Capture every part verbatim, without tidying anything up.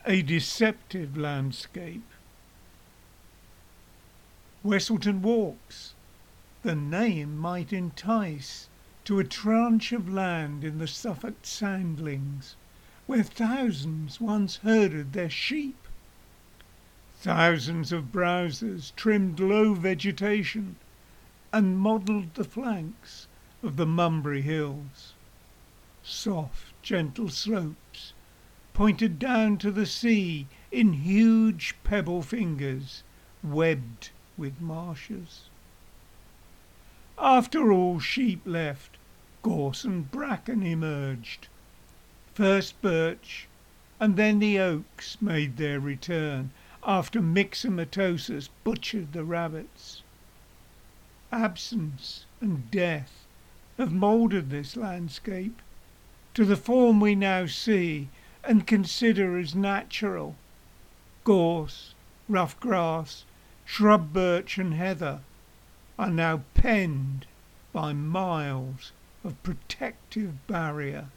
a deceptive landscape. Westleton Walks. The name might entice to a tranche of land in the Suffolk Sandlings, where thousands once herded their sheep. Thousands of browsers trimmed low vegetation and modelled the flanks of the Munbury Hills. Soft, gentle slopes pointed down to the sea in huge pebble fingers webbed with marshes. After all sheep left, gorse and bracken emerged. First birch and then the oaks made their return after myxomatosis butchered the rabbits. Absence and death have moulded this landscape to the form we now see and consider as natural. Gorse, rough grass, shrub birch and heather are now penned by miles of protective barrier.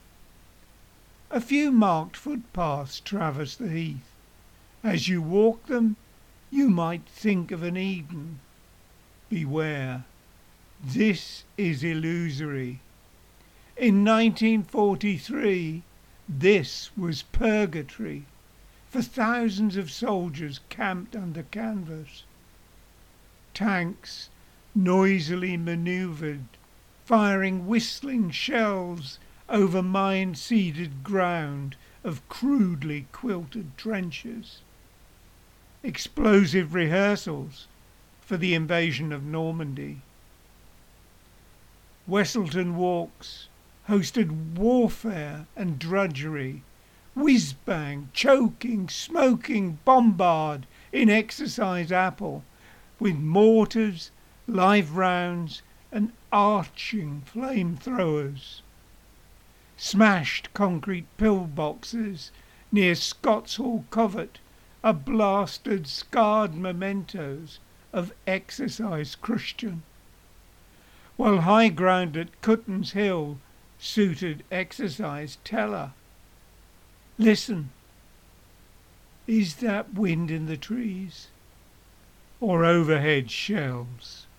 A few marked footpaths traverse the heath. As you walk them, you might think of an Eden. Beware, this is illusory. In nineteen forty-three, this was purgatory for thousands of soldiers camped under canvas. Tanks noisily manoeuvred, firing whistling shells over mine-seeded ground of crudely quilted trenches. Explosive rehearsals for the invasion of Normandy. Westleton Walks hosted warfare and drudgery, whiz-bang, choking, smoking, bombard in exercise apple, with mortars, live rounds and arching flamethrowers. Smashed concrete pillboxes near Scots Hall Covert are blasted, scarred mementos of exercise Christian, while high ground at Cutton's Hill suited exercise teller. Listen, is that wind in the trees or overhead shells?